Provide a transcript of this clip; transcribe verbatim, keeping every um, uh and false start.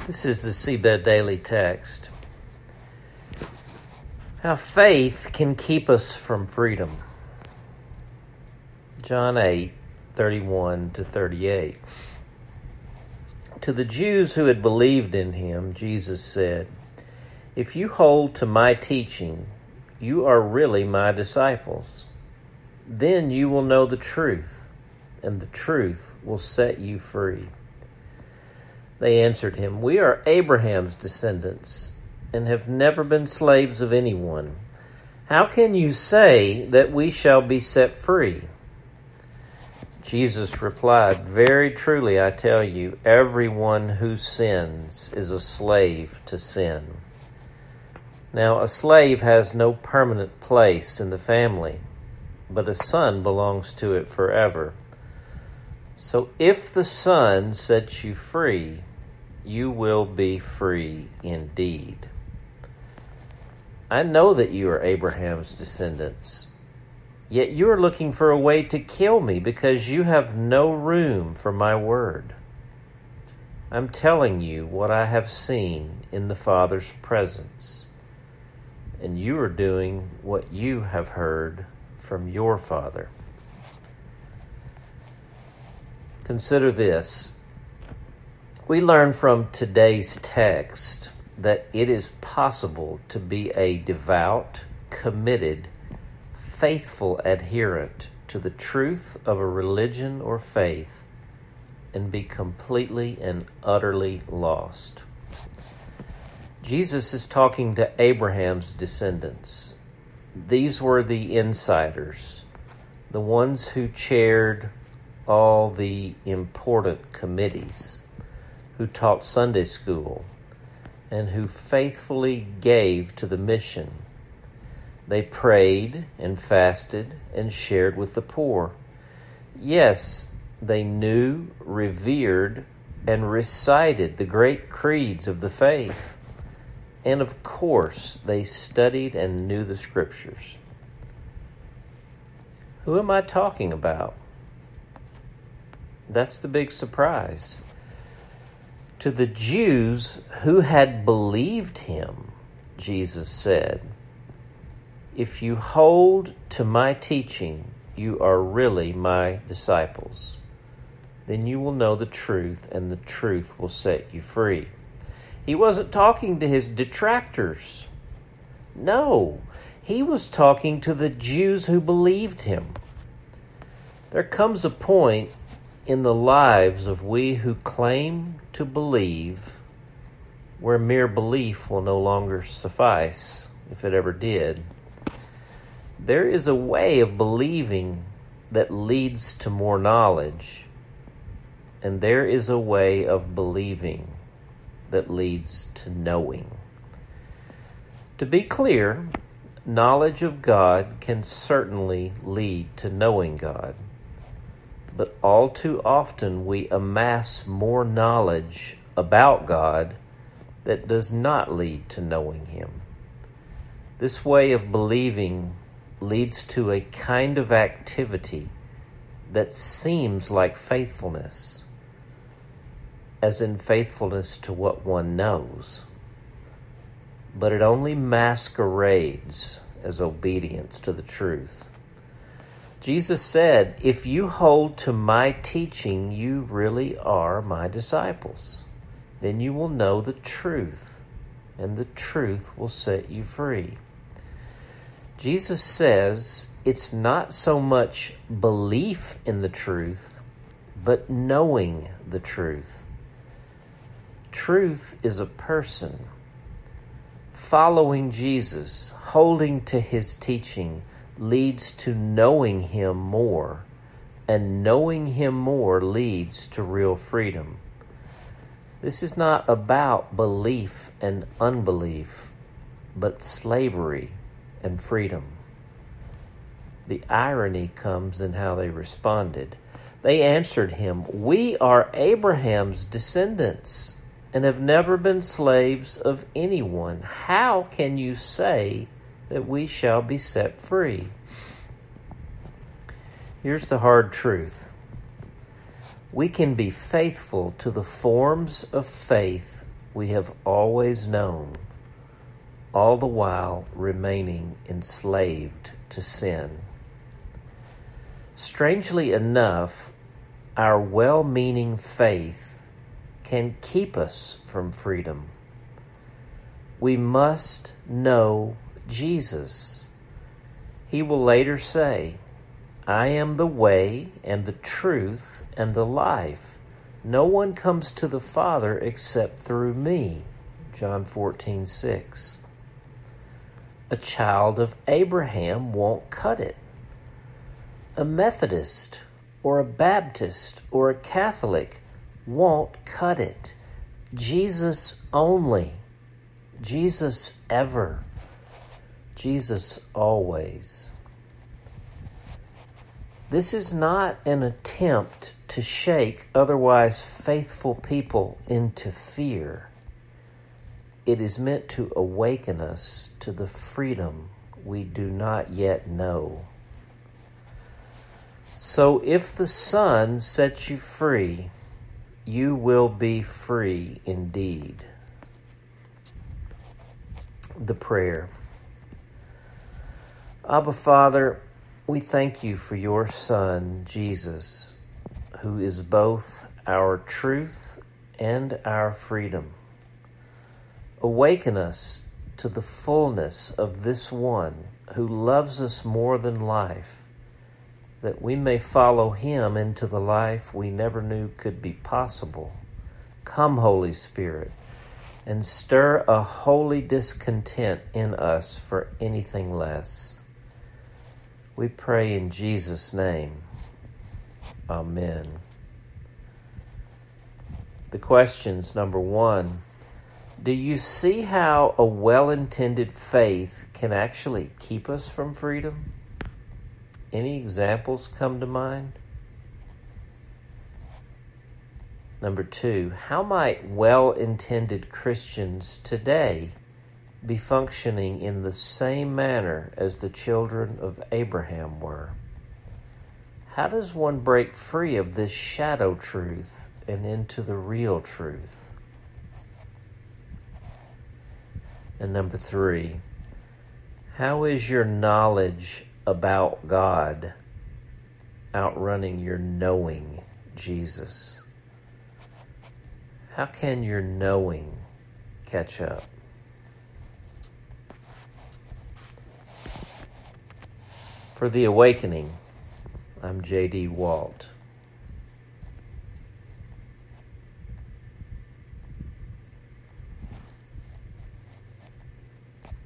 This is the Seabed Daily Text. How faith can keep us from freedom. John eight, thirty-one to thirty-eight. To the Jews who had believed in him, Jesus said, "If you hold to my teaching, you are really my disciples. Then you will know the truth, and the truth will set you free." They answered him, "We are Abraham's descendants and have never been slaves of anyone. How can you say that we shall be set free?" Jesus replied, "Very truly I tell you, everyone who sins is a slave to sin. Now a slave has no permanent place in the family, but a son belongs to it forever. So if the Son sets you free, you will be free indeed. I know that you are Abraham's descendants, yet you are looking for a way to kill me because you have no room for my word. I'm telling you what I have seen in the Father's presence, and you are doing what you have heard from your father." Consider this. We learn from today's text that it is possible to be a devout, committed, faithful adherent to the truth of a religion or faith and be completely and utterly lost. Jesus is talking to Abraham's descendants. These were the insiders, the ones who chaired all the important committees, who taught Sunday school, and who faithfully gave to the mission. They prayed and fasted and shared with the poor. Yes, they knew, revered, and recited the great creeds of the faith. And of course, they studied and knew the scriptures. Who am I talking about? That's the big surprise. To the Jews who had believed him, Jesus said, "If you hold to my teaching, you are really my disciples. Then you will know the truth, and the truth will set you free." He wasn't talking to his detractors. No, he was talking to the Jews who believed him. There comes a point in the lives of we who claim to believe where mere belief will no longer suffice, if it ever did. There is a way of believing that leads to more knowledge, and there is a way of believing that leads to knowing. To be clear, knowledge of God can certainly lead to knowing God. But all too often we amass more knowledge about God that does not lead to knowing him. This way of believing leads to a kind of activity that seems like faithfulness, as in faithfulness to what one knows, but it only masquerades as obedience to the truth. Jesus said, "If you hold to my teaching, you really are my disciples. Then you will know the truth, and the truth will set you free." Jesus says it's not so much belief in the truth, but knowing the truth. Truth is a person. Following Jesus, holding to his teaching, leads to knowing him more, and knowing him more leads to real freedom. This is not about belief and unbelief, but slavery and freedom. The irony comes in how they responded. They answered him, "We are Abraham's descendants and have never been slaves of anyone. How can you say that we shall be set free?" Here's the hard truth. We can be faithful to the forms of faith we have always known, all the while remaining enslaved to sin. Strangely enough, our well-meaning faith can keep us from freedom. We must know Jesus. He will later say, I am the way and the truth and the life. No one comes to the Father except through me. John fourteen six. A child of Abraham won't cut it. A Methodist or a Baptist or a Catholic won't cut it. Jesus only. Jesus ever. Jesus always. This is not an attempt to shake otherwise faithful people into fear. It is meant to awaken us to the freedom we do not yet know. So if the Son sets you free, you will be free indeed. The prayer. Abba, Father, we thank you for your Son, Jesus, who is both our truth and our freedom. Awaken us to the fullness of this one who loves us more than life, that we may follow him into the life we never knew could be possible. Come, Holy Spirit, and stir a holy discontent in us for anything less. We pray in Jesus' name. Amen. The questions, number one, do you see how a well-intended faith can actually keep us from freedom? Any examples come to mind? Number two, how might well-intended Christians today be functioning in the same manner as the children of Abraham were? How does one break free of this shadow truth and into the real truth? And number three, how is your knowledge about God outrunning your knowing Jesus? How can your knowing catch up? For The Awakening, I'm J D Walt.